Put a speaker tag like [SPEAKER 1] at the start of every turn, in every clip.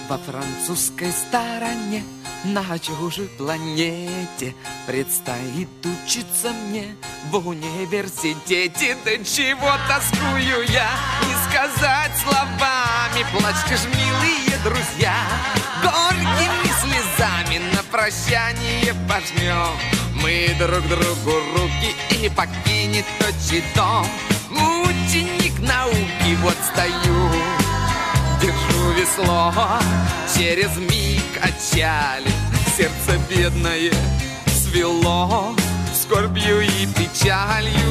[SPEAKER 1] По французской стороне, на чужой планете, предстоит учиться мне в университете. Да чего тоскую я, не сказать словами. Плачьте ж, милые друзья, горькими слезами на прощание пожмем мы друг другу руки, и покинет отчий дом ученик науки. Вот стою, держу весло, через миг отчали, сердце бедное свело скорбью и печалью.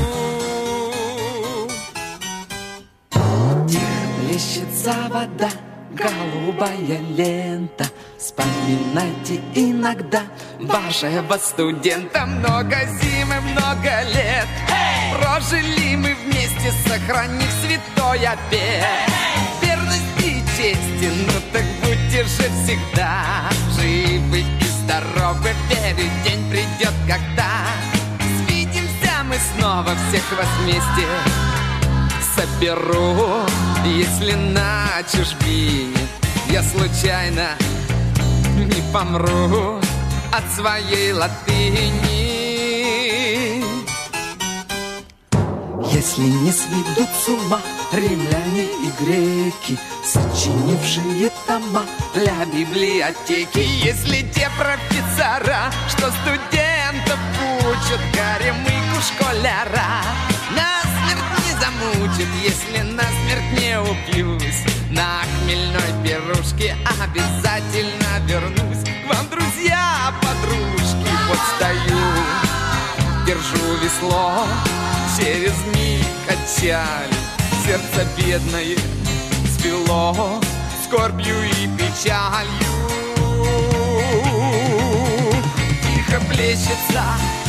[SPEAKER 1] Тихо плещется вода, голубая лента. Вспоминайте иногда вашего студента. Много зим и много лет прожили мы вместе, сохранив святой обет верности и чести. Ну так будьте же всегда живы и здоровы, верю, день придет, когда свидимся мы снова, всех вас вместе соберу. Если на чужбине я случайно не помру от своей латыни, если не сведут с ума римляне и греки, сочинившие тома для библиотеки, если те профессора, что студентов учат, горемыку школяра насмерть не замучат, если насмерть не упьюсь, на хмельной пирушке обязательно вернусь к вам, друзья, подружки. Вот стою, держу весло, через миг отчали, сердце бедное свело скорбью и печалью. Тихо плещется